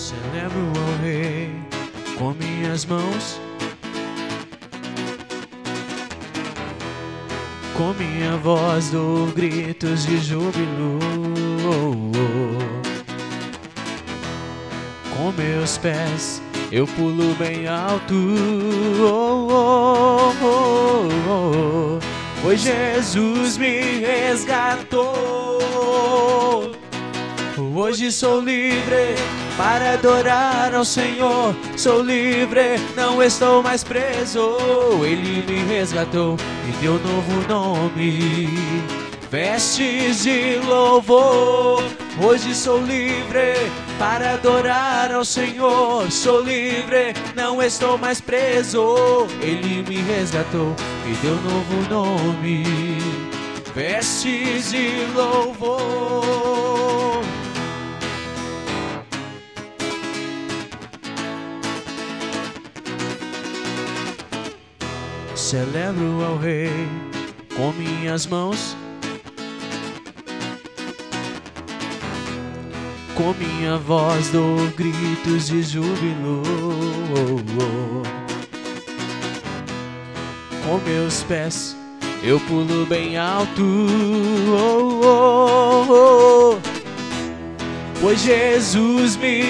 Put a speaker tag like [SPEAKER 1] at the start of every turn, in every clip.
[SPEAKER 1] Celebro ao Rei com minhas mãos, com minha voz dou gritos de júbilo. Com meus pés eu pulo bem alto. Pois Jesus me resgatou. Hoje sou livre para adorar ao Senhor. Sou livre, não estou mais preso. Ele me resgatou e deu novo nome, vestes de louvor. Hoje sou livre para adorar ao Senhor. Sou livre, não estou mais preso. Ele me resgatou e deu novo nome, vestes de louvor. Celebro ao Rei com minhas mãos, com minha voz dou gritos de júbilo. Com meus pés eu pulo bem alto. Pois Jesus me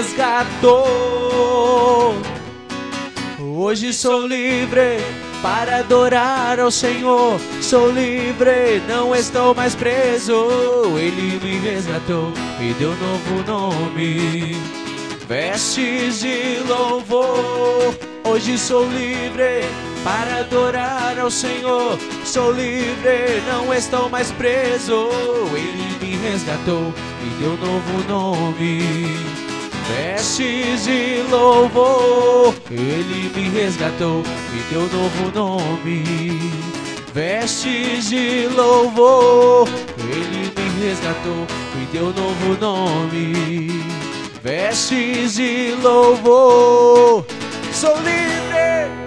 [SPEAKER 1] resgatou. Hoje sou livre para adorar ao Senhor. Sou livre, não estou mais preso. Ele me resgatou e deu novo nome, vestes de louvor. Hoje sou livre para adorar ao Senhor. Sou livre, não estou mais preso. Ele me resgatou e deu novo nome, vestes de louvor. Ele me resgatou e deu novo nome, vestes de louvor. Ele me resgatou e deu novo nome, vestes de louvor. Sou livre